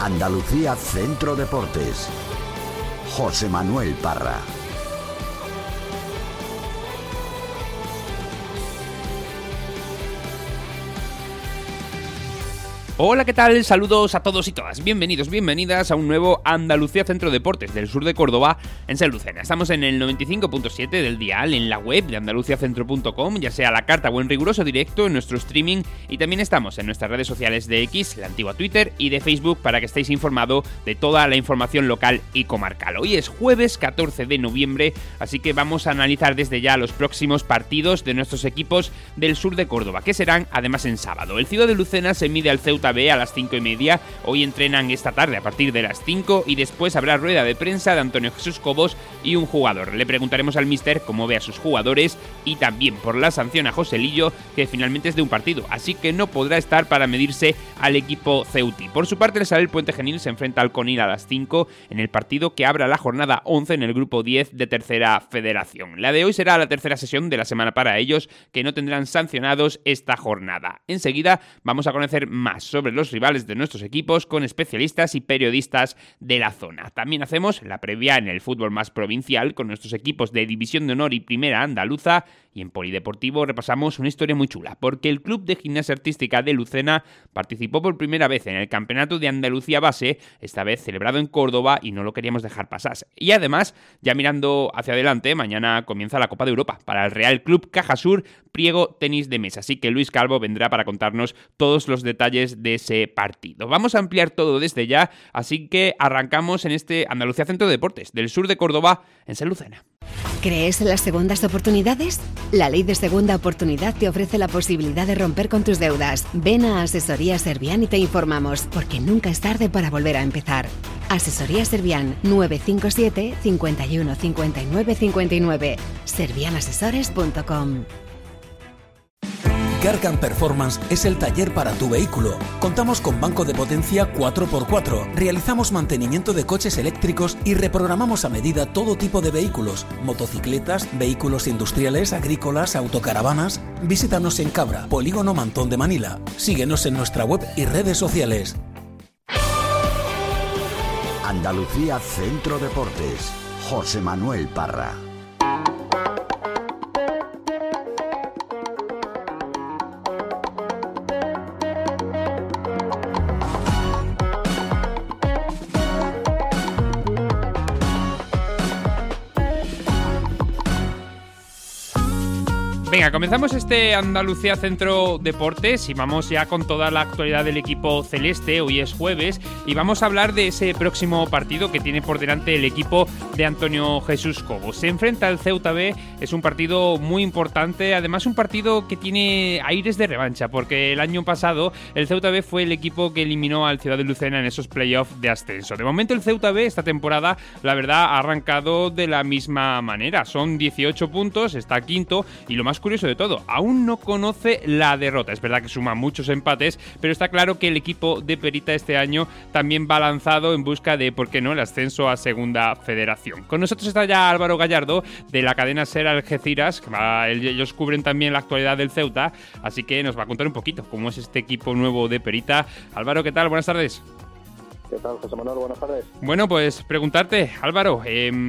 Andalucía Centro Deportes. José Manuel Parra. Hola, ¿qué tal? Saludos a todos y todas. Bienvenidos, bienvenidas a un nuevo Andalucía Centro Deportes del sur de Córdoba, en San Lucena. Estamos en el 95.7 del dial, en la web de andaluciacentro.com, ya sea a la carta o en riguroso directo en nuestro streaming, y también estamos en nuestras redes sociales de X, la antigua Twitter, y de Facebook para que estéis informados de toda la información local y comarcal. Hoy es jueves 14 de noviembre, así que vamos a analizar desde ya los próximos partidos de nuestros equipos del sur de Córdoba, que serán además en sábado. El Ciudad de Lucena se mide al Ceuta B a las 5:30. Hoy entrenan esta tarde a partir de las 5 y después habrá rueda de prensa de Antonio Jesús Cobos y un jugador. Le preguntaremos al míster cómo ve a sus jugadores y también por la sanción a Joselillo, que finalmente es de un partido, así que no podrá estar para medirse al equipo ceutí. Por su parte, el Sabel Puente Genil se enfrenta al Conil a las 5 en el partido que abra la jornada 11 en el grupo 10 de Tercera Federación. La de hoy será la tercera sesión de la semana para ellos, que no tendrán sancionados esta jornada. Enseguida vamos a conocer más sobre los rivales de nuestros equipos con especialistas y periodistas de la zona. También hacemos la previa en el fútbol más provincial con nuestros equipos de División de Honor y Primera Andaluza, y en Polideportivo repasamos una historia muy chula, porque el Club de Gimnasia Artística de Lucena participó por primera vez en el Campeonato de Andalucía Base, esta vez celebrado en Córdoba, y no lo queríamos dejar pasar. Y además, ya mirando hacia adelante, mañana comienza la Copa de Europa para el Real Club Cajasur Priego Tenis de Mesa, así que Luis Calvo vendrá para contarnos todos los detalles de ese partido. Vamos a ampliar todo desde ya, así que arrancamos en este Andalucía Centro de Deportes del sur de Córdoba, en San Lucena. ¿Crees en las segundas oportunidades? La ley de segunda oportunidad te ofrece la posibilidad de romper con tus deudas. Ven a Asesoría Servian y te informamos, porque nunca es tarde para volver a empezar. Asesoría Servian 957 51 59 59. servianasesores.com. Gargan Performance es el taller para tu vehículo. Contamos con banco de potencia 4x4, realizamos mantenimiento de coches eléctricos y reprogramamos a medida todo tipo de vehículos, motocicletas, vehículos industriales, agrícolas, autocaravanas. Visítanos en Cabra, Polígono Mantón de Manila. Síguenos en nuestra web y redes sociales. Andalucía Centro Deportes. José Manuel Parra. Venga, comenzamos este Andalucía Centro Deportes y vamos ya con toda la actualidad del equipo celeste. Hoy es jueves y vamos a hablar de ese próximo partido que tiene por delante el equipo de Antonio Jesús Cobos. Se enfrenta al Ceuta B, es un partido muy importante, además un partido que tiene aires de revancha, porque el año pasado el Ceuta B fue el equipo que eliminó al Ciudad de Lucena en esos playoffs de ascenso. De momento el Ceuta B esta temporada, la verdad, ha arrancado de la misma manera. Son 18 puntos, está quinto y lo más curioso de todo, aún no conoce la derrota. Es verdad que suma muchos empates, pero está claro que el equipo de Perita este año también va lanzado en busca de, ¿por qué no?, el ascenso a Segunda Federación. Con nosotros está ya Álvaro Gallardo, de la cadena SER Algeciras, que ellos cubren también la actualidad del Ceuta, así que nos va a contar un poquito cómo es este equipo nuevo de Perita. Álvaro, ¿qué tal? Buenas tardes. ¿Qué tal, José Manuel? Buenas tardes. Bueno, pues preguntarte, Álvaro,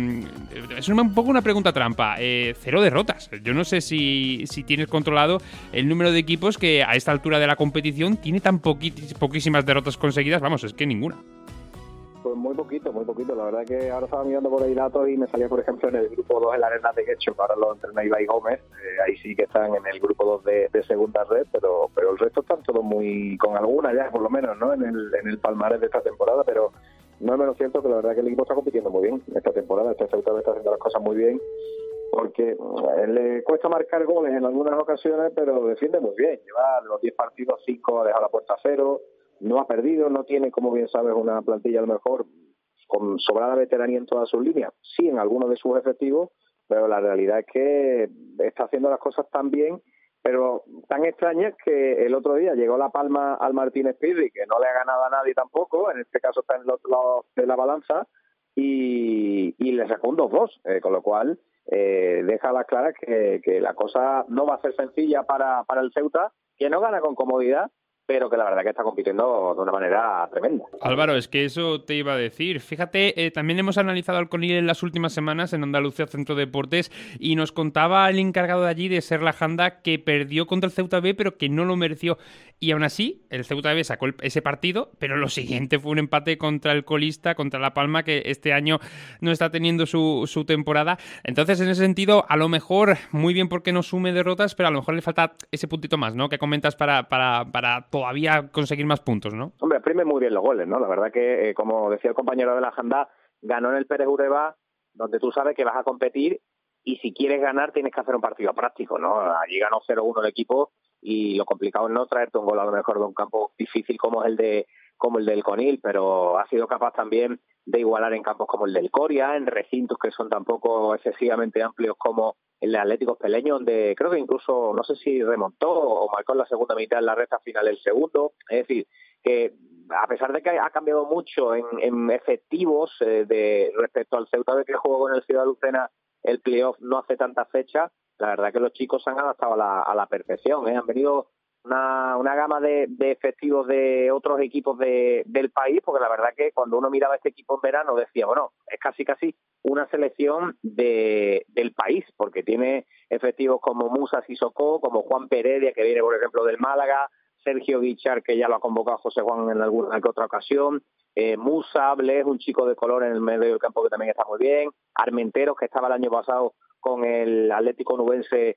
es un poco una pregunta trampa. 0 derrotas. Yo no sé si tienes controlado el número de equipos que a esta altura de la competición tiene tan poquísimas derrotas conseguidas. Vamos, es que ninguna. Pues muy poquito. La verdad que ahora estaba mirando por ahí datos y me salía, por ejemplo, en el grupo 2 el Arenas de Guecho, que ahora lo entrena Ibai Gómez. Ahí sí que están en el grupo 2 de segunda red, pero el resto están todos muy, con alguna ya por lo menos, ¿no?, en el palmarés de esta temporada, pero no es menos cierto que la verdad que el equipo está compitiendo muy bien esta temporada. Este Ceuta está haciendo las cosas muy bien, porque le cuesta marcar goles en algunas ocasiones, pero defiende muy bien. Lleva los 10 partidos, 5 ha dejado la puerta a 0, no ha perdido, no tiene, como bien sabes, una plantilla a lo mejor con sobrada veteranía en todas sus líneas, sí en algunos de sus efectivos, pero la realidad es que está haciendo las cosas tan bien, pero tan extrañas, que el otro día llegó la palma al Martínez Pirri, que no le ha ganado a nadie tampoco, en este caso está en el otro lado de la balanza, y le sacó un 2-2, con lo cual deja a las claras que la cosa no va a ser sencilla para el Ceuta, que no gana con comodidad, pero que la verdad que está compitiendo de una manera tremenda. Álvaro, es que eso te iba a decir. Fíjate, también hemos analizado al Conil en las últimas semanas en Andalucía Centro Deportes y nos contaba el encargado de allí de ser la Janda que perdió contra el Ceuta B, pero que no lo mereció. Y aún así, el Ceuta B sacó ese partido, pero lo siguiente fue un empate contra el colista, contra La Palma, que este año no está teniendo su temporada. Entonces, en ese sentido, a lo mejor, muy bien porque no sume derrotas, pero a lo mejor le falta ese puntito más, ¿no? Que comentas para todavía conseguir más puntos, ¿no? Hombre, exprime muy bien los goles, ¿no? La verdad que, como decía el compañero de la Janda, ganó en el Pérez Ureba, donde tú sabes que vas a competir y si quieres ganar tienes que hacer un partido práctico, ¿no? Allí ganó 0-1 el equipo y lo complicado es no traerte un gol a lo mejor de un campo difícil como el del Conil, pero ha sido capaz también de igualar en campos como el del Coria, en recintos que son tampoco excesivamente amplios como el de Atlético Peleño, donde creo que incluso, no sé si remontó o marcó en la segunda mitad en la recta final el segundo. Es decir, que a pesar de que ha cambiado mucho en efectivos respecto al Ceuta B que jugó con el Ciudad Lucena el playoff no hace tantas fechas, la verdad que los chicos se han adaptado a la perfección, ¿eh? Han venido una gama de efectivos de otros equipos del país, porque la verdad que cuando uno miraba este equipo en verano decía, bueno, es casi una selección del país, porque tiene efectivos como Musa Sissoko, como Juan Peredia, que viene por ejemplo del Málaga, Sergio Guichar, que ya lo ha convocado José Juan en alguna que otra ocasión, Musa Bles, un chico de color en el medio del campo que también está muy bien, Armenteros, que estaba el año pasado con el Atlético Nubense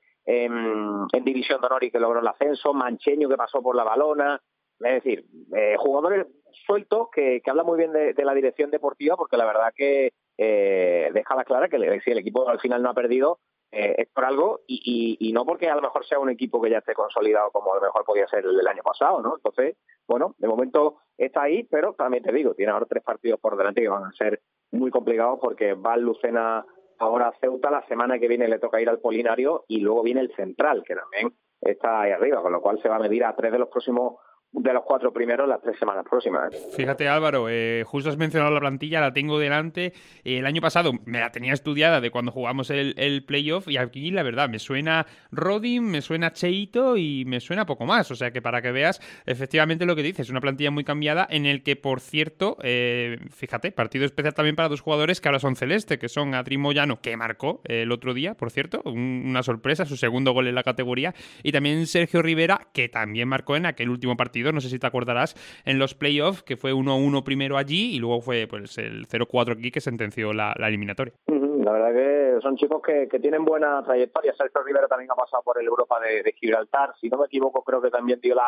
en División de Honor y que logró el ascenso, Mancheño, que pasó por la Balona, es decir, jugadores sueltos que hablan muy bien de la dirección deportiva, porque la verdad que deja clara que si el equipo al final no ha perdido, es por algo y no porque a lo mejor sea un equipo que ya esté consolidado como a lo mejor podía ser el del año pasado, ¿no? Entonces, bueno, de momento está ahí, pero también te digo, tiene ahora 3 partidos por delante que van a ser muy complicados porque va el Lucena ahora a Ceuta, la semana que viene le toca ir al Polinario y luego viene el Central, que también está ahí arriba, con lo cual se va a medir a 3 de los 4 primeros las 3 semanas próximas. Fíjate, Álvaro, justo has mencionado la plantilla, la tengo delante. El año pasado me la tenía estudiada de cuando jugamos el playoff y aquí, la verdad, me suena Rodin, me suena Cheito y me suena poco más. O sea que para que veas efectivamente lo que dices, una plantilla muy cambiada en el que, por cierto, fíjate, partido especial también para 2 jugadores que ahora son celeste, que son Adri Moyano, que marcó el otro día, por cierto, una sorpresa, su segundo gol en la categoría, y también Sergio Rivera, que también marcó en aquel último partido, no sé si te acordarás, en los playoffs, que fue 1-1 primero allí y luego fue pues el 0-4 aquí que sentenció la eliminatoria. La verdad que son chicos que tienen buena trayectoria. Sergio Rivera también ha pasado por el Europa de Gibraltar, si no me equivoco creo que también dio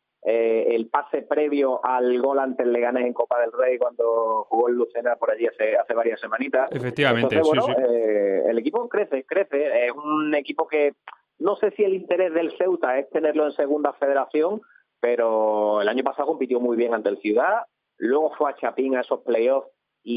el pase previo al gol ante el Leganés en Copa del Rey cuando jugó el Lucena por allí hace varias semanitas. Efectivamente. Entonces, bueno, sí. El equipo crece, es un equipo que no sé si el interés del Ceuta es tenerlo en segunda federación, pero el año pasado compitió muy bien ante el Ciudad, luego fue a Chapín a esos playoffs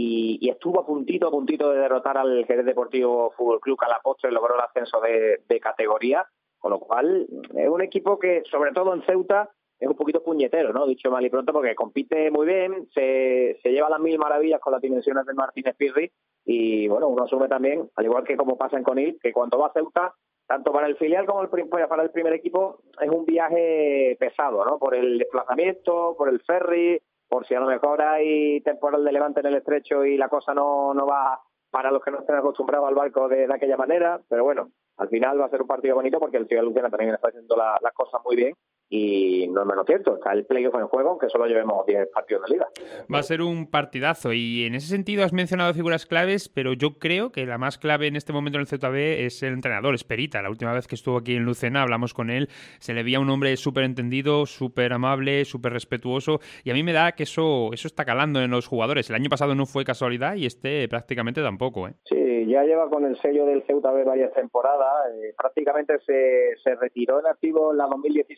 y estuvo a puntito de derrotar al Jerez Deportivo Fútbol Club, que a la postre logró el ascenso de categoría, con lo cual es un equipo que, sobre todo en Ceuta, es un poquito puñetero, ¿no? Dicho mal y pronto, porque compite muy bien, se lleva las 1000 maravillas con las dimensiones de Martínez Pirri y, bueno, uno asume también, al igual que como pasa en Conil, que cuando va a Ceuta, tanto para el filial como para el primer equipo, es un viaje pesado, ¿no? Por el desplazamiento, por el ferry, por si a lo mejor hay temporal de levante en el estrecho y la cosa no va para los que no estén acostumbrados al barco de aquella manera, pero bueno, al final va a ser un partido bonito porque el Ciudad Lucena también está haciendo las cosas muy bien y no es menos cierto, está el playoff en juego, aunque solo llevemos 10 partidos de liga. Va a ser un partidazo y en ese sentido has mencionado figuras claves, pero yo creo que la más clave en este momento en el Ceuta B es el entrenador, es Perita. La última vez que estuvo aquí en Lucena hablamos con él, se le veía un hombre súper entendido, súper amable, súper respetuoso y a mí me da que eso está calando en los jugadores. El año pasado no fue casualidad y prácticamente tampoco, ¿eh? Sí, ya lleva con el sello del Ceuta B varias temporadas, prácticamente se retiró en activo en la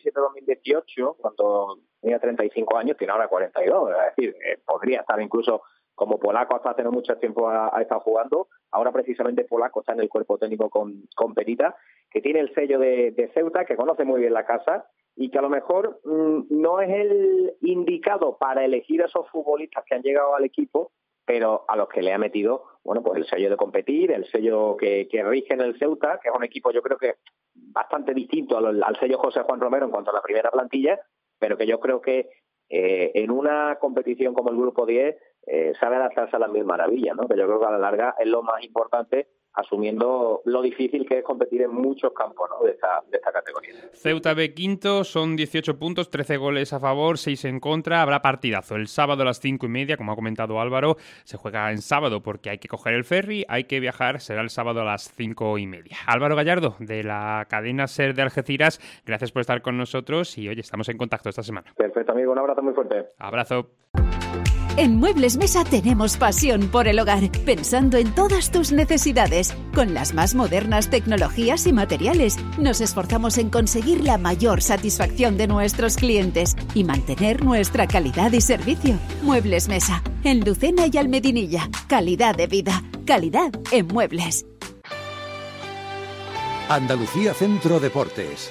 2017-2018, cuando tenía 35 años, tiene ahora 42, es decir, podría estar incluso como polaco hasta hace no mucho tiempo ha estado jugando, ahora precisamente polaco está en el cuerpo técnico con Perita, que tiene el sello de Ceuta, que conoce muy bien la casa y que a lo mejor no es el indicado para elegir a esos futbolistas que han llegado al equipo, pero a los que le ha metido, bueno, pues el sello de competir, el sello que rige en el Ceuta, que es un equipo yo creo que bastante distinto al sello José Juan Romero en cuanto a la primera plantilla, pero que yo creo que en una competición como el Grupo 10 sabe adaptarse a las mil maravillas, ¿no? Que yo creo que a la larga es lo más importante, asumiendo lo difícil que es competir en muchos campos, ¿no? de esta categoría. Ceuta B quinto, son 18 puntos, 13 goles a favor, 6 en contra. Habrá partidazo el sábado a las 5:30, como ha comentado Álvaro. Se juega en sábado porque hay que coger el ferry, hay que viajar, será el sábado a las 5:30. Álvaro Gallardo, de la cadena SER de Algeciras, gracias por estar con nosotros y, oye, estamos en contacto esta semana. Perfecto, amigo, un abrazo muy fuerte. Abrazo. En Muebles Mesa tenemos pasión por el hogar, pensando en todas tus necesidades. Con las más modernas tecnologías y materiales, nos esforzamos en conseguir la mayor satisfacción de nuestros clientes y mantener nuestra calidad y servicio. Muebles Mesa, en Lucena y Almedinilla. Calidad de vida, calidad en muebles. Andalucía Centro Deportes.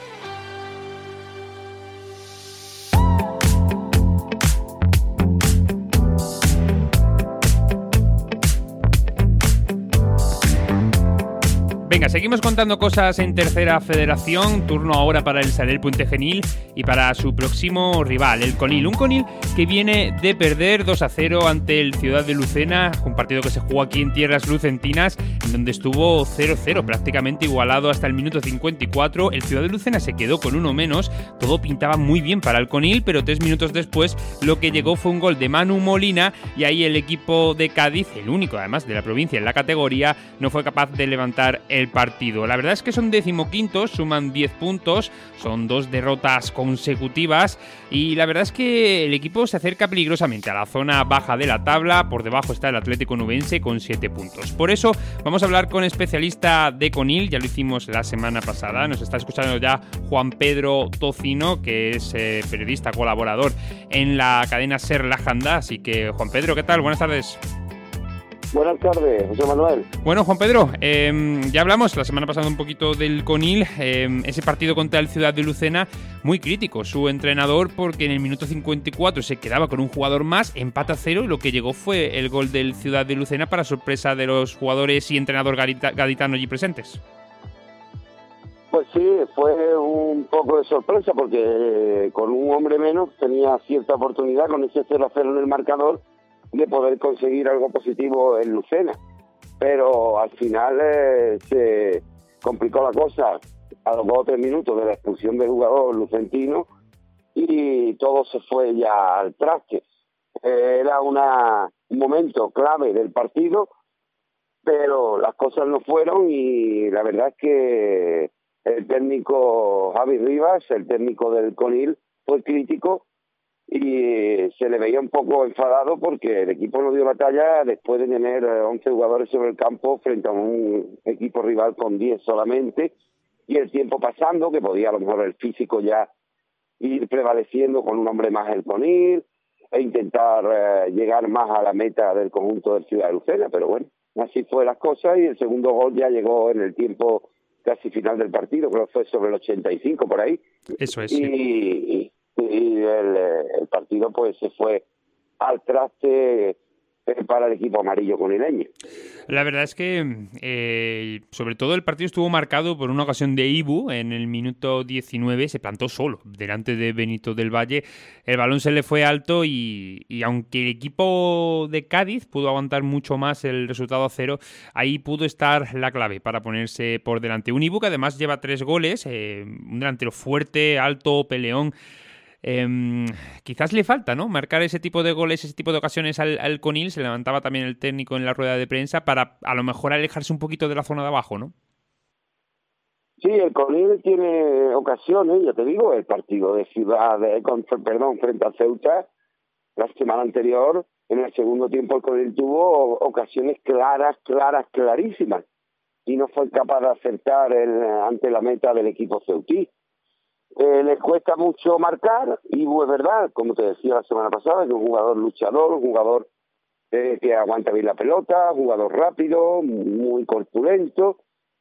Venga, seguimos contando cosas en Tercera Federación. Turno ahora para el Sarel Puentegenil y para su próximo rival, el Conil. Un Conil que viene de perder 2-0 ante el Ciudad de Lucena, un partido que se jugó aquí en tierras lucentinas, en donde estuvo 0-0, prácticamente igualado hasta el minuto 54. El Ciudad de Lucena se quedó con uno menos. Todo pintaba muy bien para el Conil, pero 3 minutos después lo que llegó fue un gol de Manu Molina y ahí el equipo de Cádiz, el único además de la provincia en la categoría, no fue capaz de levantar el partido. La verdad es que son 15º, suman 10 puntos, son 2 derrotas consecutivas y la verdad es que el equipo se acerca peligrosamente a la zona baja de la tabla. Por debajo está el Atlético Nubense con 7 puntos. Por eso vamos a hablar con especialista de Conil, ya lo hicimos la semana pasada, nos está escuchando ya Juan Pedro Tocino, que es periodista colaborador en la cadena SER La Janda, así que Juan Pedro, ¿qué tal? Buenas tardes. Buenas tardes, José Manuel. Bueno, Juan Pedro, ya hablamos la semana pasada un poquito del Conil, ese partido contra el Ciudad de Lucena, muy crítico su entrenador porque en el minuto 54 se quedaba con un jugador más, empata 0 y lo que llegó fue el gol del Ciudad de Lucena para sorpresa de los jugadores y entrenador gaditano allí presentes. Pues sí, fue un poco de sorpresa porque con un hombre menos tenía cierta oportunidad con ese 0-0 en el marcador de poder conseguir algo positivo en Lucena, pero al final se complicó la cosa a los 2 o 3 minutos de la expulsión del jugador lucentino y todo se fue ya al traste. Era un momento clave del partido, pero las cosas no fueron y la verdad es que el técnico Javi Rivas, el técnico del Conil, fue crítico y se le veía un poco enfadado porque el equipo no dio batalla después de tener 11 jugadores sobre el campo frente a un equipo rival con 10 solamente, y el tiempo pasando, que podía a lo mejor el físico ya ir prevaleciendo con un hombre más el Conil e intentar llegar más a la meta del conjunto del Ciudad de Lucena, pero bueno, así fue las cosas y el segundo gol ya llegó en el tiempo casi final del partido, creo que fue sobre el 85 por ahí. Eso es, sí. Y el partido pues se fue al traste para el equipo amarillo conileño. La verdad es que sobre todo el partido estuvo marcado por una ocasión de Ibu en el minuto 19, se plantó solo delante de Benito del Valle, el balón se le fue alto y aunque el equipo de Cádiz pudo aguantar mucho más el resultado a 0, ahí pudo estar la clave para ponerse por delante. Un Ibu que además lleva 3 goles, un delantero fuerte, alto, peleón. Quizás le falta, ¿no?, marcar ese tipo de goles, ese tipo de ocasiones al Conil. Se levantaba también el técnico en la rueda de prensa para a lo mejor alejarse un poquito de la zona de abajo, ¿no? Sí, el Conil tiene ocasiones, ya te digo, el partido de frente a Ceuta la semana anterior, en el segundo tiempo el Conil tuvo ocasiones clarísimas y no fue capaz de acertar ante la meta del equipo ceutí. Les cuesta mucho marcar, y es verdad, como te decía la semana pasada, que es un jugador luchador, un jugador que aguanta bien la pelota, un jugador rápido, muy corpulento,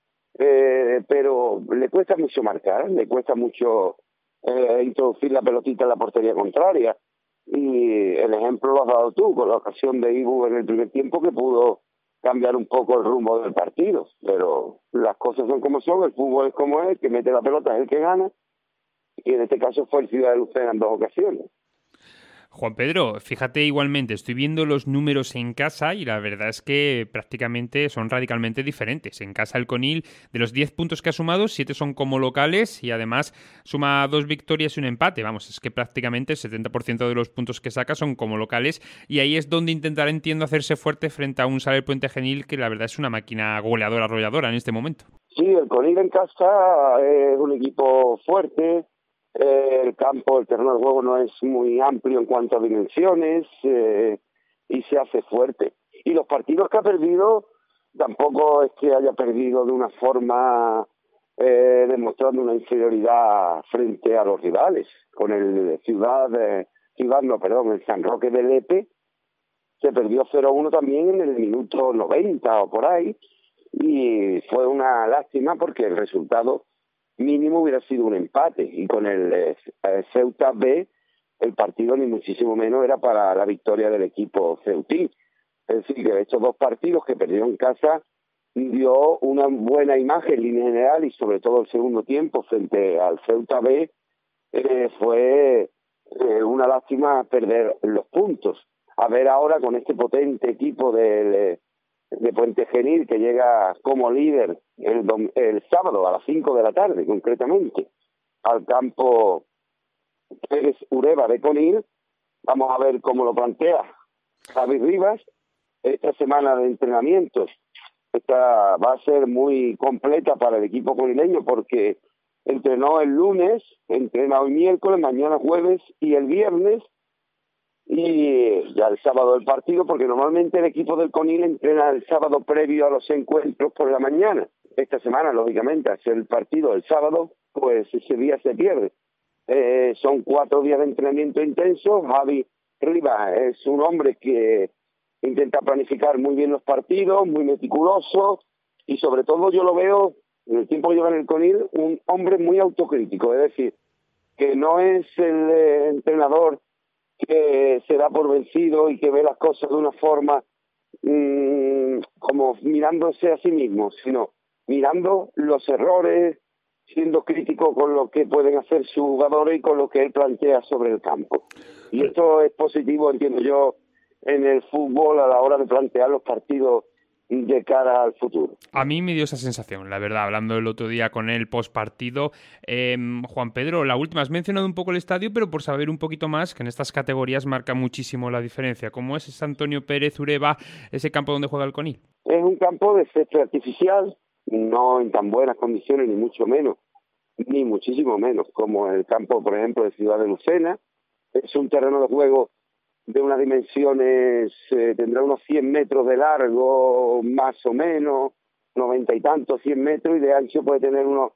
pero le cuesta mucho marcar, le cuesta mucho introducir la pelotita en la portería contraria, y el ejemplo lo has dado tú con la ocasión de Ibu en el primer tiempo, que pudo cambiar un poco el rumbo del partido, pero las cosas son como son, el fútbol es como es, que mete la pelota es el que gana, y en este caso fue el Ciudad de Lucena en 2 ocasiones. Juan Pedro, fíjate igualmente, estoy viendo los números en casa y la verdad es que prácticamente son radicalmente diferentes. En casa el Conil, de los 10 puntos que ha sumado, 7 son como locales y además suma 2 victorias y un empate. Vamos, es que prácticamente el 70% de los puntos que saca son como locales y ahí es donde intentará, entiendo, hacerse fuerte frente a un Saler Puente Genil que la verdad es una máquina goleadora, arrolladora en este momento. Sí, el Conil en casa es un equipo fuerte. El campo, el terreno de juego no es muy amplio en cuanto a dimensiones y se hace fuerte. Y los partidos que ha perdido tampoco es que haya perdido de una forma demostrando una inferioridad frente a los rivales. Con el el San Roque de Lepe se perdió 0-1 también en el minuto 90 o por ahí y fue una lástima porque el resultado mínimo hubiera sido un empate y con el Ceuta B el partido ni muchísimo menos era para la victoria del equipo ceutí. Es decir, que estos 2 partidos que perdió en casa dio una buena imagen en línea general y sobre todo el segundo tiempo frente al Ceuta B fue una lástima perder los puntos. A ver ahora con este potente equipo de Puente Genil que llega como líder el sábado a las 5 de la tarde, concretamente, al campo Pérez Ureva de Conil. Vamos a ver cómo lo plantea Javi Rivas. Esta semana de entrenamientos va a ser muy completa para el equipo conileño porque entrenó el lunes, entrena hoy miércoles, mañana jueves y el viernes, y ya el sábado el partido, porque normalmente el equipo del Conil entrena el sábado previo a los encuentros por la mañana. Esta semana, lógicamente, hacer el partido el sábado, pues ese día se pierde. Son 4 días de entrenamiento intenso. Javi Rivas es un hombre que intenta planificar muy bien los partidos, muy meticuloso, y sobre todo yo lo veo, en el tiempo que lleva en el Conil, un hombre muy autocrítico, es decir, que no es el entrenador que se da por vencido y que ve las cosas de una forma como mirándose a sí mismo, sino mirando los errores, siendo crítico con lo que pueden hacer sus jugadores y con lo que él plantea sobre el campo. Y esto es positivo, entiendo yo, en el fútbol a la hora de plantear los partidos de cara al futuro. A mí me dio esa sensación, la verdad, hablando el otro día con él post partido. Juan Pedro, la última, has mencionado un poco el estadio, pero por saber un poquito más, que en estas categorías marca muchísimo la diferencia. ¿Cómo es ese Antonio Pérez Ureva, ese campo donde juega el Conil? Es un campo de césped artificial, no en tan buenas condiciones, ni mucho menos, ni muchísimo menos, como el campo, por ejemplo, de Ciudad de Lucena. Es un terreno de juego de unas dimensiones, tendrá unos 100 metros de largo, más o menos, 90 y tantos, 100 metros, y de ancho puede tener unos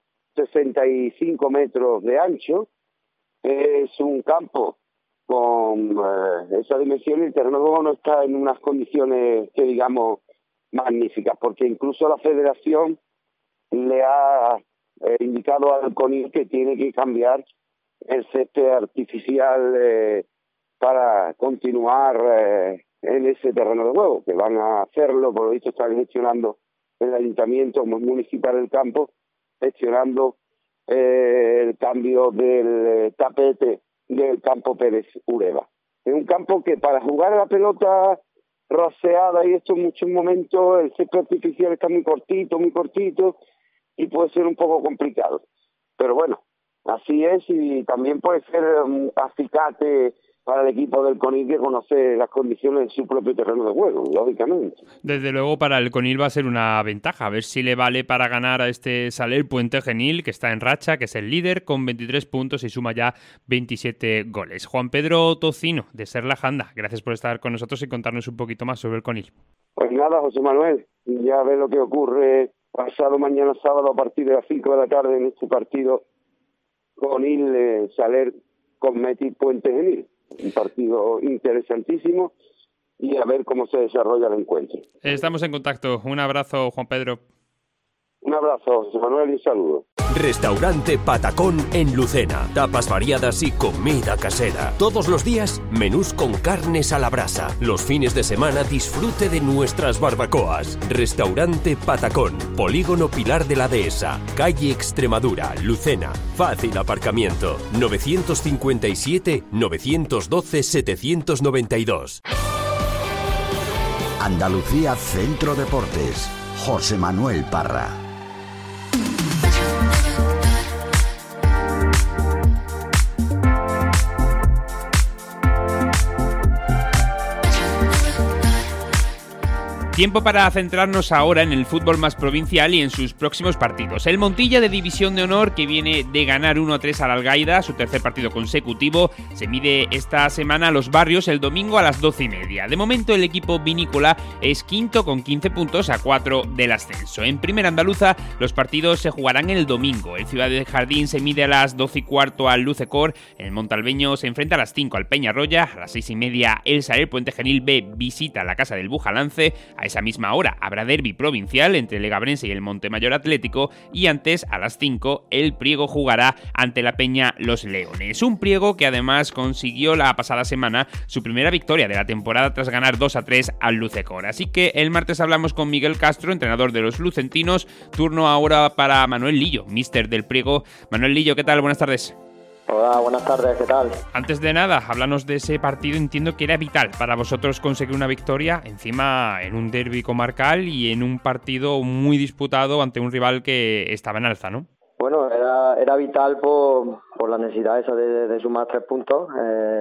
65 metros de ancho. Es un campo con esa dimensión y el terreno de juego no está en unas condiciones que digamos magníficas, porque incluso la federación le ha indicado al CONIL que tiene que cambiar el césped artificial para continuar en ese terreno de juego, que van a hacerlo, por lo visto están gestionando el Ayuntamiento Municipal del Campo, gestionando el cambio del tapete del campo Pérez Ureva. Es un campo que para jugar a la pelota raseada y esto en muchos momentos el césped artificial está muy cortito y puede ser un poco complicado. Pero bueno, así es, y también puede ser un acicate para el equipo del Conil que conoce las condiciones de su propio terreno de juego, lógicamente. Desde luego para el Conil va a ser una ventaja, a ver si le vale para ganar a este Saler Puente Genil, que está en racha, que es el líder con 23 puntos y suma ya 27 goles. Juan Pedro Tocino, de Ser la Janda, gracias por estar con nosotros y contarnos un poquito más sobre el Conil. Pues nada, José Manuel, ya ves lo que ocurre pasado mañana sábado a partir de las 5 de la tarde en este partido Conil Saler con Meti Puente Genil. Un partido interesantísimo y a ver cómo se desarrolla el encuentro. Estamos en contacto. Un abrazo, Juan Pedro. Un abrazo, José Manuel, y un saludo. Restaurante Patacón en Lucena. Tapas variadas y comida casera. Todos los días, menús con carnes a la brasa. Los fines de semana, disfrute de nuestras barbacoas. Restaurante Patacón. Polígono Pilar de la Dehesa. Calle Extremadura, Lucena. Fácil aparcamiento. 957-912-792. Andalucía Centro Deportes. José Manuel Parra. Tiempo para centrarnos ahora en el fútbol más provincial y en sus próximos partidos. El Montilla de División de Honor, que viene de ganar 1-3 al Algaida, su tercer partido consecutivo, se mide esta semana a Los Barrios el domingo a las 12:30. De momento el equipo vinícola es quinto con 15 puntos a 4 del ascenso. En Primera Andaluza los partidos se jugarán el domingo. El Ciudad del Jardín se mide a las 12:15 al Lucecor, el Montalbeño se enfrenta a las 5 al Peñarroya, a las 6:30 el Sarel Puente Genil B visita la casa del Bujalance. A esa misma hora habrá derbi provincial entre el Legabrense y el Montemayor Atlético, y antes, a las 5, el Priego jugará ante la Peña Los Leones. Un Priego que además consiguió la pasada semana su primera victoria de la temporada tras ganar 2-3 al Lucecor. Así que el martes hablamos con Miguel Castro, entrenador de los lucentinos. Turno ahora para Manuel Lillo, míster del Priego. Manuel Lillo, ¿qué tal? Buenas tardes. Hola, buenas tardes, ¿qué tal? Antes de nada, háblanos de ese partido. Entiendo que era vital para vosotros conseguir una victoria, encima en un derbi comarcal y en un partido muy disputado ante un rival que estaba en alza, ¿no? Bueno, era vital por la necesidad esa de sumar 3 puntos.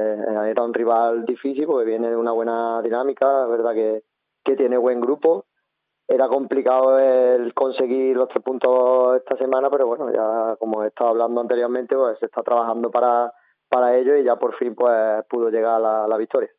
Era un rival difícil porque viene de una buena dinámica, es verdad que tiene buen grupo. Era complicado el conseguir los 3 puntos esta semana, pero bueno, ya como he estado hablando anteriormente, pues se está trabajando para ello y ya por fin pues pudo llegar a la victoria.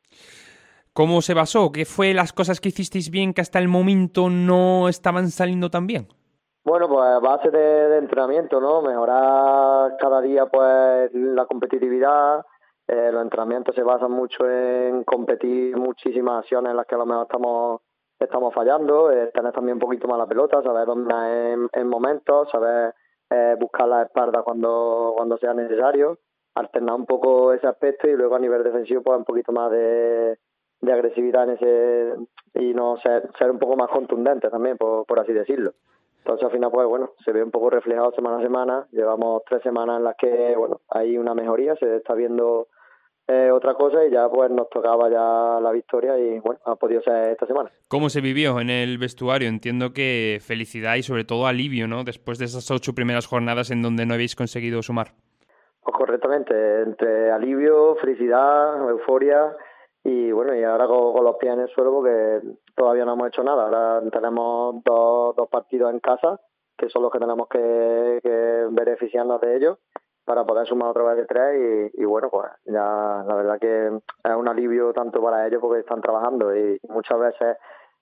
¿Cómo se basó? ¿Qué fue las cosas que hicisteis bien que hasta el momento no estaban saliendo tan bien? Bueno, pues base de entrenamiento, ¿no? Mejorar cada día pues la competitividad. Los entrenamientos se basan mucho en competir muchísimas acciones en las que a lo mejor estamos fallando, tener también un poquito más la pelota, saber dominar en momentos, saber buscar la espalda cuando sea necesario, alternar un poco ese aspecto y luego a nivel defensivo pues un poquito más de agresividad en ese y no ser un poco más contundente también, por así decirlo. Entonces al final pues bueno, se ve un poco reflejado semana a semana. Llevamos 3 semanas en las que bueno, hay una mejoría, se está viendo otra cosa y ya pues nos tocaba ya la victoria y bueno, ha podido ser esta semana. ¿Cómo se vivió en el vestuario? Entiendo que felicidad y sobre todo alivio, ¿no? Después de esas 8 primeras jornadas en donde no habéis conseguido sumar. Pues correctamente, entre alivio, felicidad, euforia y bueno, y ahora con los pies en el suelo porque todavía no hemos hecho nada. Ahora tenemos dos partidos en casa que son los que tenemos que beneficiarnos de ellos para poder sumar otra vez de 3 y bueno, pues ya la verdad que es un alivio tanto para ellos porque están trabajando y muchas veces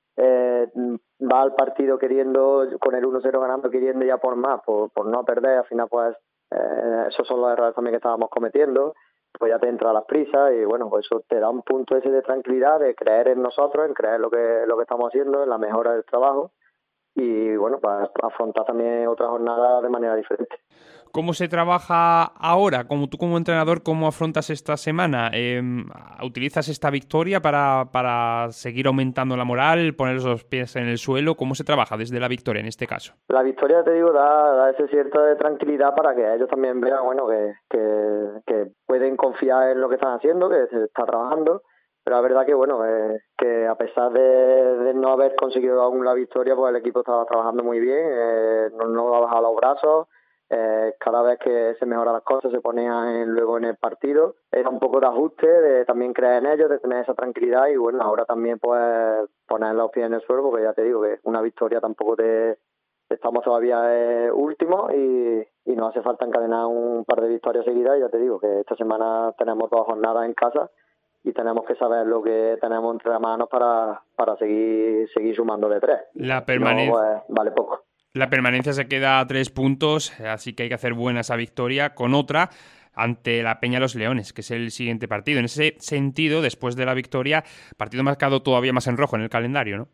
va al partido queriendo, con el 1-0 ganando, queriendo ya por más, por no perder. Al final pues esos son los errores también que estábamos cometiendo, pues ya te entra las prisas y bueno, pues eso te da un punto ese de tranquilidad, de creer en nosotros, en creer lo que estamos haciendo, en la mejora del trabajo y bueno, para afrontar también otra jornada de manera diferente. ¿Cómo se trabaja ahora? Tú como entrenador, ¿cómo afrontas esta semana? ¿Utilizas esta victoria para seguir aumentando la moral, poner los pies en el suelo? ¿Cómo se trabaja desde la victoria en este caso? La victoria, te digo, da ese cierto de tranquilidad para que ellos también vean bueno que pueden confiar en lo que están haciendo, que se está trabajando. Pero la verdad que bueno, que a pesar de no haber conseguido aún la victoria, pues el equipo estaba trabajando muy bien, no ha bajado los brazos. Cada vez que se mejoran las cosas se ponían luego en el partido. Era un poco de ajuste, de también creer en ellos, de tener esa tranquilidad y bueno, ahora también pues poner los pies en el suelo porque ya te digo que una victoria tampoco estamos todavía últimos y nos hace falta encadenar un par de victorias seguidas y ya te digo que esta semana tenemos 2 jornadas en casa y tenemos que saber lo que tenemos entre las manos para seguir sumando de 3. La permanencia. No, pues, vale poco. La permanencia se queda a 3 puntos, así que hay que hacer buena esa victoria con otra ante la Peña Los Leones, que es el siguiente partido. En ese sentido, después de la victoria, partido marcado todavía más en rojo en el calendario, ¿no?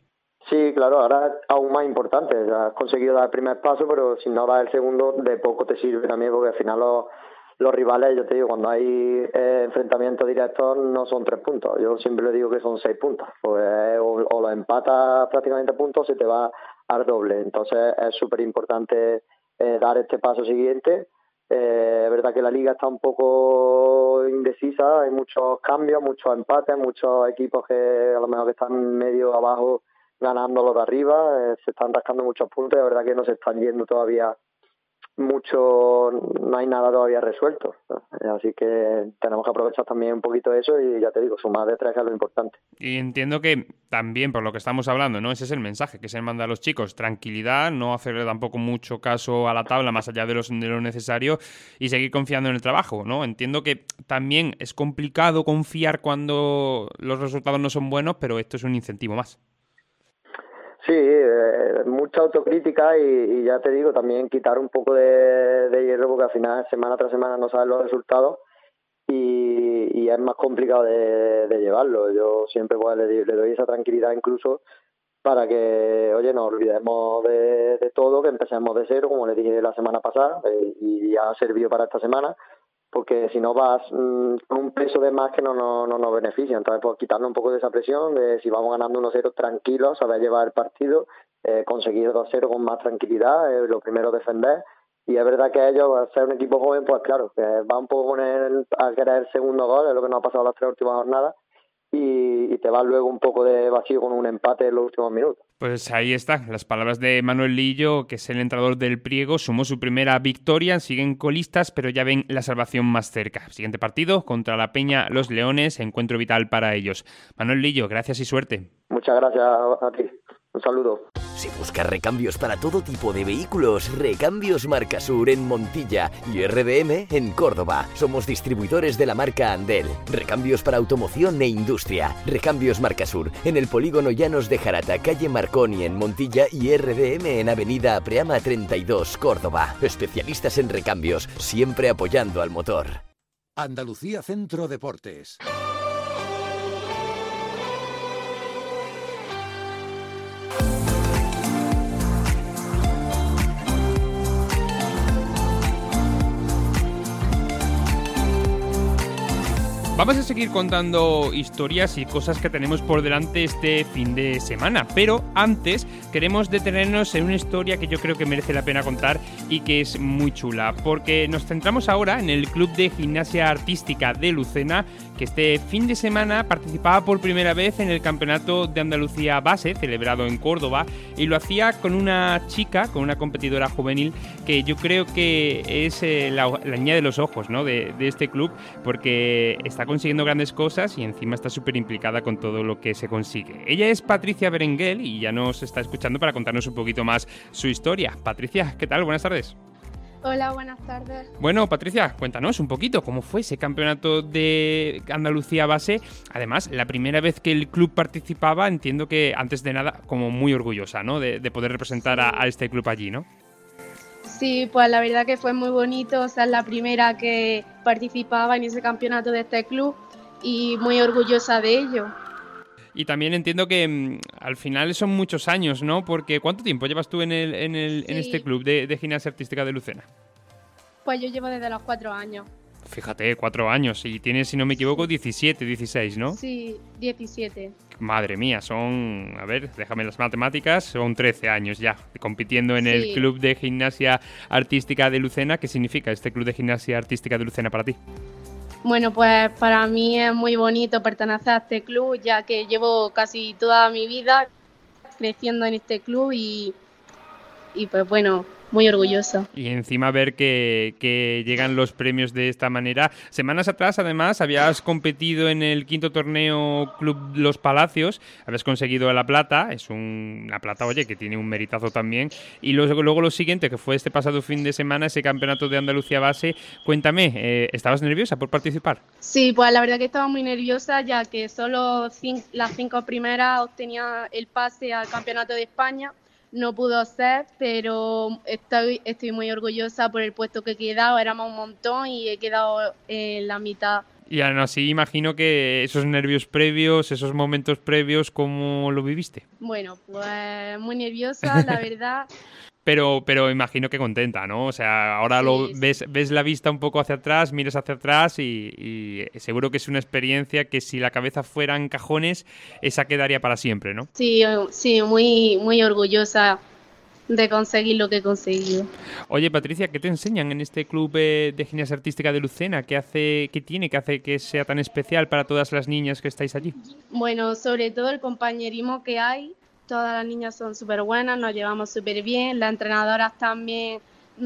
Sí, claro, ahora es aún más importante. Ya has conseguido dar el primer paso, pero si no das el segundo, de poco te sirve también, porque al final los rivales, yo te digo, cuando hay enfrentamientos directos no son 3 puntos. Yo siempre le digo que son 6 puntos. Pues o los empatas prácticamente a puntos, se te va al doble. Entonces es súper importante dar este paso siguiente. Es verdad que la liga está un poco indecisa, hay muchos cambios, muchos empates, muchos equipos que a lo mejor que están medio abajo ganando los de arriba, se están rascando muchos puntos, es verdad que no se están yendo todavía mucho, no hay nada todavía resuelto, ¿no? Así que tenemos que aprovechar también un poquito eso y ya te digo, sumar de 3 es lo importante. Y entiendo que también, por lo que estamos hablando, ¿no? Ese es el mensaje que se manda a los chicos, tranquilidad, no hacerle tampoco mucho caso a la tabla más allá de lo necesario y seguir confiando en el trabajo, ¿no? Entiendo que también es complicado confiar cuando los resultados no son buenos, pero esto es un incentivo más. Sí, mucha autocrítica y ya te digo, también quitar un poco de hierro, porque al final semana tras semana no sabes los resultados y es más complicado de llevarlo. Yo siempre pues, le doy esa tranquilidad incluso para que, oye, nos olvidemos de todo, que empecemos de cero, como le dije la semana pasada, y ha servido para esta semana, porque si no vas con un peso de más que no nos beneficia. Entonces, pues quitarnos un poco de esa presión, de si vamos ganando 1-0 tranquilos, saber llevar el partido, conseguir 2-0 con más tranquilidad, lo primero defender. Y es verdad que ellos, al ser un equipo joven, pues claro, que va un poco a querer el segundo gol, es lo que nos ha pasado las 3 últimas jornadas, y te va luego un poco de vacío con un empate en los últimos minutos. Pues ahí están las palabras de Manuel Lillo, que es el entrenador del Priego. Sumó su primera victoria, siguen colistas, pero ya ven la salvación más cerca. Siguiente partido contra la Peña Los Leones, encuentro vital para ellos. Manuel Lillo, gracias y suerte. Muchas gracias a ti. Un saludo. Si buscas recambios para todo tipo de vehículos, Recambios Marcasur en Montilla y RDM en Córdoba. Somos distribuidores de la marca Andel. Recambios para automoción e industria. Recambios Marcasur en el polígono Llanos de Jarata, calle Marconi en Montilla y RDM en avenida Apreama 32, Córdoba. Especialistas en recambios, siempre apoyando al motor. Andalucía Centro Deportes. Vamos a seguir contando historias y cosas que tenemos por delante este fin de semana, pero antes queremos detenernos en una historia que yo creo que merece la pena contar y que es muy chula, porque nos centramos ahora en el Club de Gimnasia Artística de Lucena, que este fin de semana participaba por primera vez en el Campeonato de Andalucía Base, celebrado en Córdoba, y lo hacía con una chica, con una competidora juvenil, que yo creo que es la niña de los ojos, ¿no? de este club, porque está consiguiendo grandes cosas y encima está súper implicada con todo lo que se consigue. Ella es Patricia Berenguel y ya nos está escuchando para contarnos un poquito más su historia. Patricia, ¿qué tal? Buenas tardes. Hola, buenas tardes. Bueno, Patricia, cuéntanos un poquito cómo fue ese campeonato de Andalucía Base. Además, la primera vez que el club participaba, entiendo que antes de nada como muy orgullosa, ¿no? De poder representar a este club allí, ¿no? Sí, pues la verdad que fue muy bonito, o sea, es la primera que participaba en ese campeonato de este club y muy orgullosa de ello. Y también entiendo que al final son muchos años, ¿no? Porque ¿cuánto tiempo llevas tú en este club de gimnasia artística de Lucena? Pues yo llevo desde los 4 años. Fíjate, 4 años y tienes, si no me equivoco, 17, 16, ¿no? Sí, 17. Madre mía, son, a ver, déjame las matemáticas, son 13 años ya compitiendo en el Club de Gimnasia Artística de Lucena. ¿Qué significa este Club de Gimnasia Artística de Lucena para ti? Bueno, pues para mí es muy bonito pertenecer a este club, ya que llevo casi toda mi vida creciendo en este club y pues bueno, muy orgullosa. Y encima ver que llegan los premios de esta manera. Semanas atrás, además, habías competido en el 5º torneo Club Los Palacios, habías conseguido la plata, es una plata, oye, que tiene un meritazo también. Y luego lo siguiente, que fue este pasado fin de semana, ese campeonato de Andalucía Base. Cuéntame, ¿estabas nerviosa por participar? Sí, pues la verdad que estaba muy nerviosa, ya que solo las 5 primeras obtenían el pase al campeonato de España. No pudo ser, pero estoy muy orgullosa por el puesto que he quedado. Éramos un montón y he quedado en la mitad. Y aún así imagino que esos nervios previos, esos momentos previos, ¿cómo lo viviste? Bueno, pues muy nerviosa, la verdad. Pero imagino que contenta, ¿no? O sea, ahora ves la vista un poco hacia atrás, miras hacia atrás y seguro que es una experiencia que si la cabeza fuera en cajones, esa quedaría para siempre, ¿no? Sí, muy, muy orgullosa de conseguir lo que he conseguido. Oye, Patricia, ¿qué te enseñan en este club de gimnasia artística de Lucena? ¿Qué hace que sea tan especial para todas las niñas que estáis allí? Bueno, sobre todo el compañerismo que hay. Todas las niñas son súper buenas, nos llevamos súper bien. Las entrenadoras también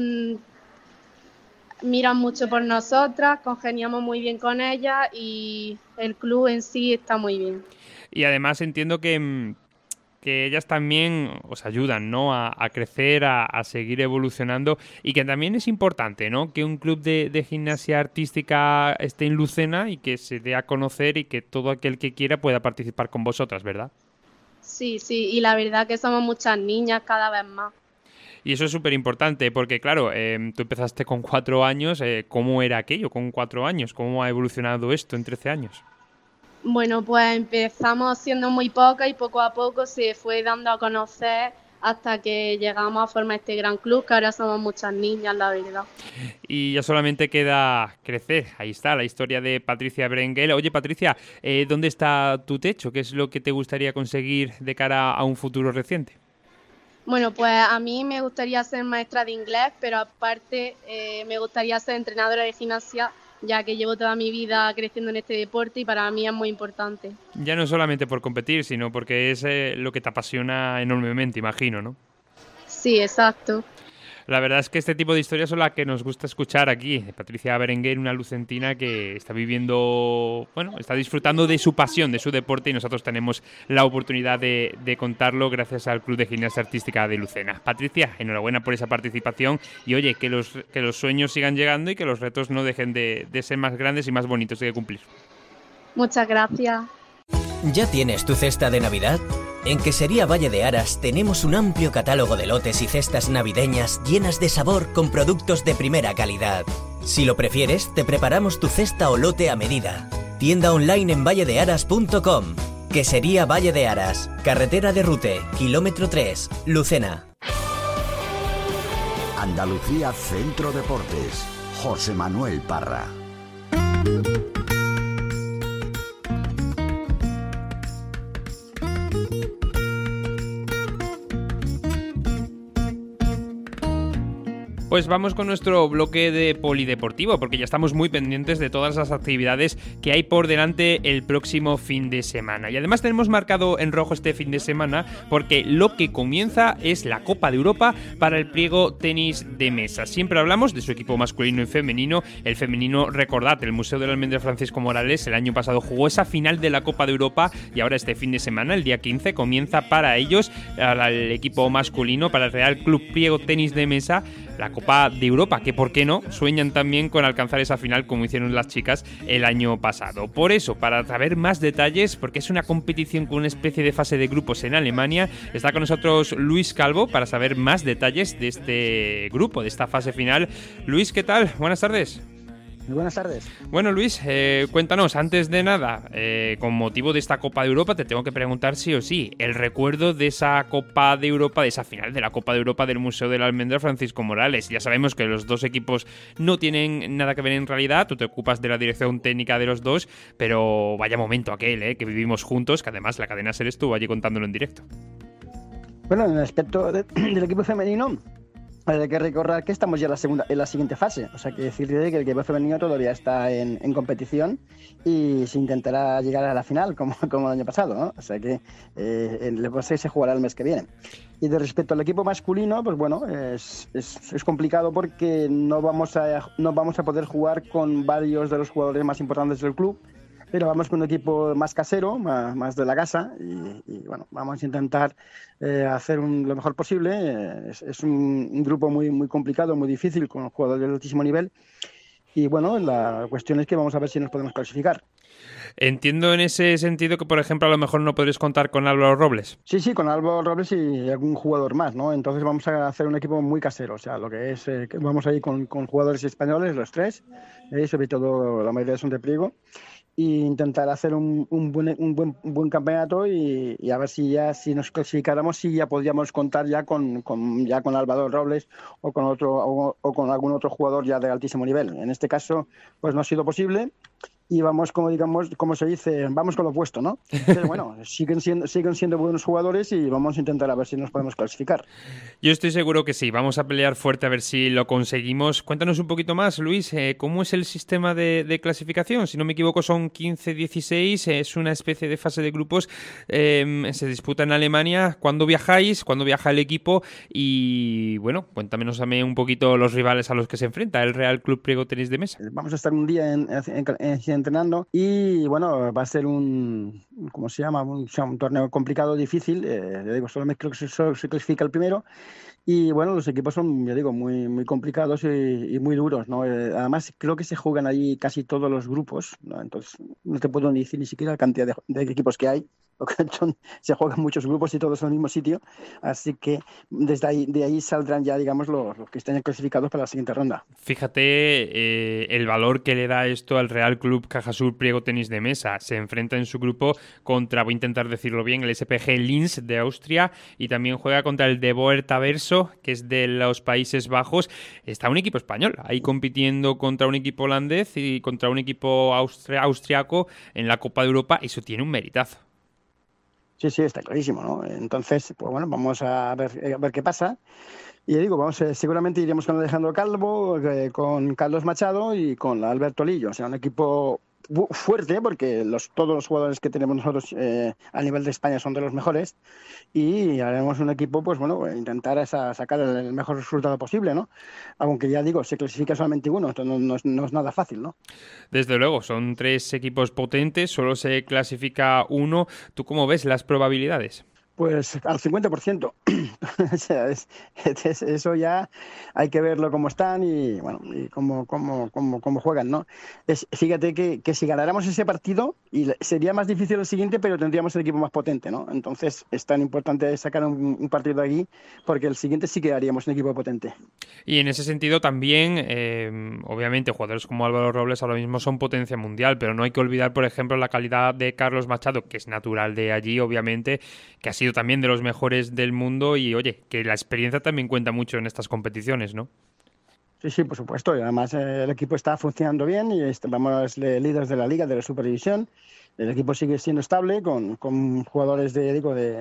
miran mucho por nosotras, congeniamos muy bien con ellas y el club en sí está muy bien. Y además entiendo que ellas también os ayudan, ¿no? a crecer, a seguir evolucionando y que también es importante, ¿no? Que un club de gimnasia artística esté en Lucena y que se dé a conocer y que todo aquel que quiera pueda participar con vosotras, ¿verdad? Sí, y la verdad que somos muchas niñas cada vez más. Y eso es súper importante porque, claro, tú empezaste con 4 años. ¿Cómo era aquello con 4 años? ¿Cómo ha evolucionado esto en 13 años? Bueno, pues empezamos siendo muy pocas y poco a poco se fue dando a conocer hasta que llegamos a formar este gran club, que ahora somos muchas niñas, la verdad. Y ya solamente queda crecer. Ahí está la historia de Patricia Berenguel. Oye, Patricia, ¿dónde está tu techo? ¿Qué es lo que te gustaría conseguir de cara a un futuro reciente? Bueno, pues a mí me gustaría ser maestra de inglés, pero aparte me gustaría ser entrenadora de gimnasia, ya que llevo toda mi vida creciendo en este deporte y para mí es muy importante. Ya no solamente por competir, sino porque es lo que te apasiona enormemente, imagino, ¿no? Sí, exacto. La verdad es que este tipo de historias son las que nos gusta escuchar aquí. Patricia Berenguer, una lucentina que está viviendo, está disfrutando de su pasión, de su deporte, y nosotros tenemos la oportunidad de contarlo gracias al Club de Gimnasia Artística de Lucena. Patricia, enhorabuena por esa participación y oye, que los sueños sigan llegando y que los retos no dejen de ser más grandes y más bonitos de cumplir. Muchas gracias. ¿Ya tienes tu cesta de Navidad? En Quesería Valle de Aras tenemos un amplio catálogo de lotes y cestas navideñas llenas de sabor con productos de primera calidad. Si lo prefieres, te preparamos tu cesta o lote a medida. Tienda online en valledearas.com. Quesería Valle de Aras, carretera de Rute, kilómetro 3, Lucena. Andalucía Centro Deportes. José Manuel Parra. Pues vamos con nuestro bloque de polideportivo, porque ya estamos muy pendientes de todas las actividades que hay por delante el próximo fin de semana. Y además tenemos marcado en rojo este fin de semana porque lo que comienza es la Copa de Europa para el pliego tenis de mesa. Siempre hablamos de su equipo masculino y femenino. El femenino, recordad, el Museo del Almendra Francisco Morales el año pasado jugó esa final de la Copa de Europa y ahora este fin de semana, el día 15, comienza para ellos, el equipo masculino, para el Real Club Pliego Tenis de Mesa, la Copa de Europa, que por qué no, sueñan también con alcanzar esa final como hicieron las chicas el año pasado. Por eso, para saber más detalles, porque es una competición con una especie de fase de grupos en Alemania, está con nosotros Luis Calvo para saber más detalles de este grupo, de esta fase final. Luis, ¿qué tal? Buenas tardes. Muy buenas tardes. Bueno, Luis, cuéntanos, antes de nada, con motivo de esta Copa de Europa, te tengo que preguntar sí o sí, el recuerdo de esa Copa de Europa, de esa final de la Copa de Europa del Museo del Almendra Francisco Morales. Ya sabemos que los dos equipos no tienen nada que ver en realidad, tú te ocupas de la dirección técnica de los dos, pero vaya momento aquel, que vivimos juntos, que además la cadena SER estuvo allí contándolo en directo. Bueno, en el aspecto del equipo femenino, hay que recordar que estamos ya en la siguiente fase, o sea, que decir que el equipo femenino todavía está en competición y se intentará llegar a la final como el año pasado, ¿no? O sea que el fase se jugará el mes que viene. Y de respecto al equipo masculino, pues bueno, es complicado porque no vamos a poder jugar con varios de los jugadores más importantes del club, pero vamos con un equipo más casero, más de la casa y bueno, vamos a intentar hacer lo mejor posible. Es un grupo muy, muy complicado, muy difícil, con jugadores de altísimo nivel y bueno, la cuestión es que vamos a ver si nos podemos clasificar. Entiendo en ese sentido que, por ejemplo, a lo mejor no podréis contar con Álvaro Robles. Sí, con Álvaro Robles y algún jugador más, ¿no? Entonces vamos a hacer un equipo muy casero, o sea, lo que es, que vamos a ir con jugadores españoles, los tres, sobre todo la mayoría son de Priego, e intentar hacer un buen campeonato y a ver si nos clasificáramos, si ya podríamos contar ya con Álvaro Robles o con con algún otro jugador ya de altísimo nivel. En este caso, pues no ha sido posible. Y vamos, como se dice, vamos con lo opuesto, ¿no? Pero bueno, siguen siendo buenos jugadores y vamos a intentar a ver si nos podemos clasificar. Yo estoy seguro que sí, vamos a pelear fuerte a ver si lo conseguimos. Cuéntanos un poquito más, Luis, ¿cómo es el sistema de clasificación? Si no me equivoco son 15-16, es una especie de fase de grupos, se disputa en Alemania. ¿Cuándo viajáis? ¿Cuándo viaja el equipo? Y bueno, cuéntanos también un poquito los rivales a los que se enfrenta el Real Club Priego Tenis de Mesa. Vamos a estar un día entrenando y bueno, va a ser un torneo complicado, difícil, creo que solo se clasifica el primero y bueno, los equipos son, ya digo, muy complicados y muy duros, ¿no? Además creo que se juegan allí casi todos los grupos, ¿no? Entonces no te puedo decir ni siquiera la cantidad de equipos que hay, porque se juegan muchos grupos y todos en el mismo sitio, así que de ahí saldrán ya, digamos, los que estén clasificados para la siguiente ronda. Fíjate el valor que le da esto al Real Club Cajasur Priego Tenis de Mesa. Se enfrenta en su grupo contra, voy a intentar decirlo bien, el SPG Linz de Austria y también juega contra el De Boer Taverso, que es de los Países Bajos. Está un equipo español ahí compitiendo contra un equipo holandés y contra un equipo austriaco en la Copa de Europa. Eso tiene un meritazo. Sí, está clarísimo, ¿no? Entonces, pues bueno, vamos a ver qué pasa. Y ya digo, seguramente iremos con Alejandro Calvo, con Carlos Machado y con Alberto Lillo. O sea, un equipo fuerte, porque todos los jugadores que tenemos nosotros a nivel de España son de los mejores, y haremos un equipo, pues bueno, intentar sacar el mejor resultado posible, ¿no? Aunque ya digo, se clasifica solamente uno, entonces no es nada fácil, ¿no? Desde luego, son 3 equipos potentes, solo se clasifica uno. ¿Tú cómo ves las probabilidades? Pues al 50%. O sea, eso ya hay que verlo cómo están y bueno, y cómo juegan, ¿no? Fíjate que si ganáramos ese partido sería más difícil el siguiente, pero tendríamos el equipo más potente, ¿no? Entonces es tan importante sacar un partido de aquí porque el siguiente sí que haríamos un equipo potente. Y en ese sentido también, obviamente, jugadores como Álvaro Robles ahora mismo son potencia mundial, pero no hay que olvidar, por ejemplo, la calidad de Carlos Machado, que es natural de allí, obviamente, que ha sido también de los mejores del mundo y, oye, que la experiencia también cuenta mucho en estas competiciones, ¿no? Sí, por supuesto. Y además el equipo está funcionando bien y vamos líderes de la liga, de la Supervisión. El equipo sigue siendo estable con jugadores de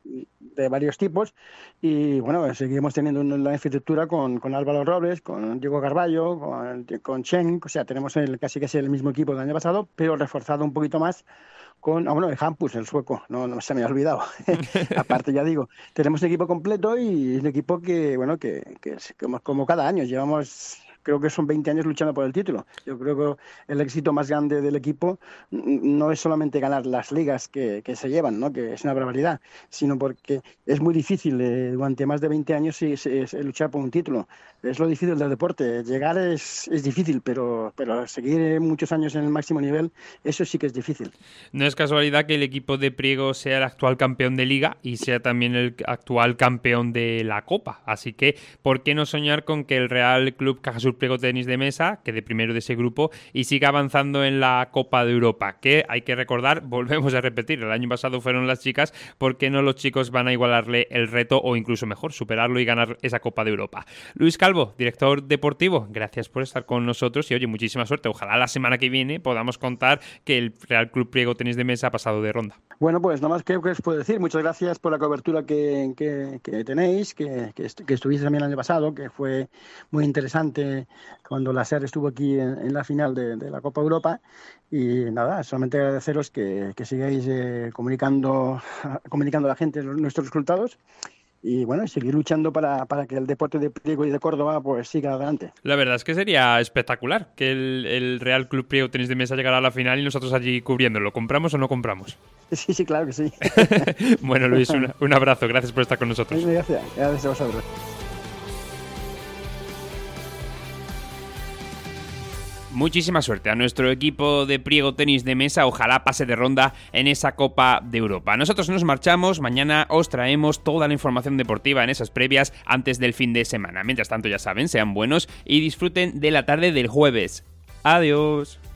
varios tipos y bueno, seguimos teniendo la infraestructura con Álvaro Robles, con Diego Carballo, con Chen. O sea, tenemos casi el mismo equipo del año pasado, pero reforzado un poquito más con el Hampus, el sueco, no se me ha olvidado. Aparte, ya digo, tenemos un equipo completo y es un equipo que como cada año llevamos, creo que son 20 años luchando por el título. Yo creo que el éxito más grande del equipo no es solamente ganar las ligas que se llevan, ¿no? Que es una barbaridad, sino porque es muy difícil durante más de 20 años luchar por un título. Es lo difícil del deporte. Llegar es difícil, pero seguir muchos años en el máximo nivel, eso sí que es difícil. No es casualidad que el equipo de Priego sea el actual campeón de Liga y sea también el actual campeón de la Copa. Así que, ¿por qué no soñar con que el Real Club Cajasur Priego Tenis de Mesa quede primero de ese grupo y siga avanzando en la Copa de Europa? Que hay que recordar, volvemos a repetir, el año pasado fueron las chicas, ¿por qué no los chicos van a igualarle el reto o incluso mejor, superarlo y ganar esa Copa de Europa? Luis Calvo, director deportivo, gracias por estar con nosotros y oye, muchísima suerte. Ojalá la semana que viene podamos contar que el Real Club Priego Tenis de Mesa ha pasado de ronda. Bueno, pues nada más que os puedo decir. Muchas gracias por la cobertura que tenéis, que estuviste también el año pasado, que fue muy interesante cuando la SER estuvo aquí en la final de la Copa Europa. Y nada, solamente agradeceros que sigáis comunicando a la gente nuestros resultados. Y bueno, seguir luchando para que el deporte de Priego y de Córdoba pues siga adelante. La verdad es que sería espectacular que el Real Club Priego Tenis de Mesa llegara a la final y nosotros allí cubriéndolo. ¿Compramos o no compramos? Sí, claro que sí. Bueno, Luis, un abrazo. Gracias por estar con nosotros. Gracias a vosotros. Muchísima suerte a nuestro equipo de Priego Tenis de Mesa, ojalá pase de ronda en esa Copa de Europa. Nosotros nos marchamos, mañana os traemos toda la información deportiva en esas previas antes del fin de semana. Mientras tanto, ya saben, sean buenos y disfruten de la tarde del jueves. Adiós.